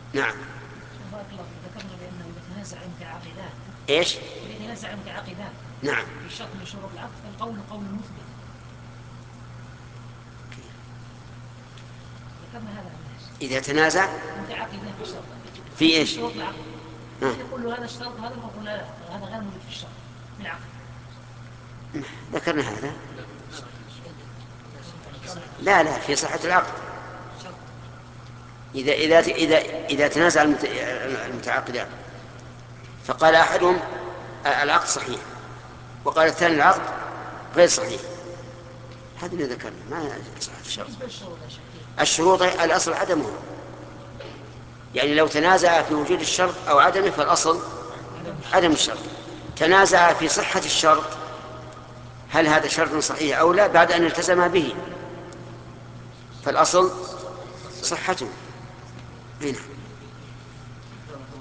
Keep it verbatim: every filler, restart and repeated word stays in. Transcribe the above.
نعم. بارك الله فيك. ذكرنا بأنه يتنازع المتعاقدان. إيش؟ يتنازع المتعاقدان نعم. في شرط من شروط العقد فالقول قول مثبت. ذكرنا هذا الناس. إذا تنازع متعاقدان في شرط. في في إيش؟ شروط العقد. ها. يقول له هذا اشترط هذا يقول لا هذا غير موجود في الشرط في العقد. ذكرنا هذا. لا لا، في صحة العقد. إذا إذا إذا إذا تنازع المتعاقدان فقال أحدهم العقد صحيح وقال الثاني العقد غير صحيح، هذا اللي ذكرنا ما صحة الشرط. الشروط الأصل عدمه، يعني لو تنازع في وجود الشرط أو عدمه فالأصل عدم الشرط. تنازع في صحة الشرط، هل هذا شرط صحيح أو لا، بعد أن التزم به، فالأصل صحته. هنا